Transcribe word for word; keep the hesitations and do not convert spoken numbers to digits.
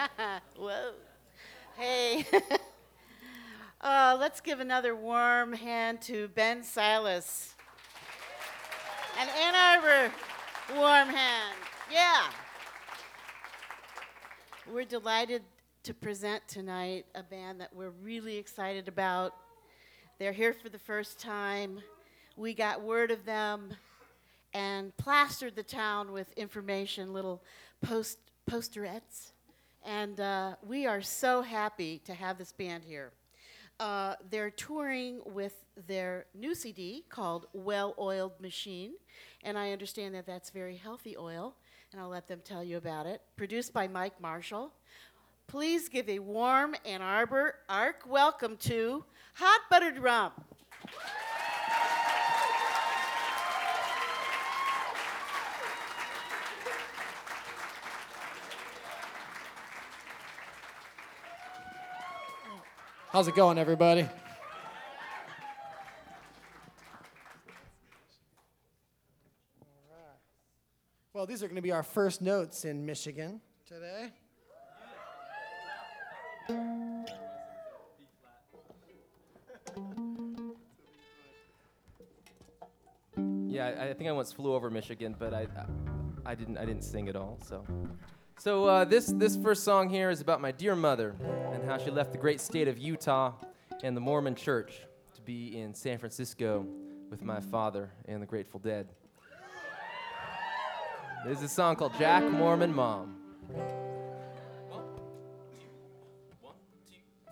Whoa. Hey. uh, let's give another warm hand to Ben Silas. And Ann Arbor, warm hand. Yeah. We're delighted to present tonight a band that we're really excited about. They're here for the first time. We got word of them and plastered the town with information, little post posterettes. And uh, we are so happy to have this band here. Uh, they're touring with their new C D called Well-Oiled Machine, and I understand that that's very healthy oil, and I'll let them tell you about it. Produced by Mike Marshall. Please give a warm Ann Arbor Arc welcome to Hot Buttered Rum. How's it going, everybody? Well, these are going to be our first notes in Michigan today. Yeah, I, I think I once flew over Michigan, but I, I, I didn't, I didn't sing at all. So, so uh, this this first song here is about my dear mother and how she left the great state of Utah and the Mormon Church to be in San Francisco with my father and the Grateful Dead. This is a song called Jack Mormon Mom.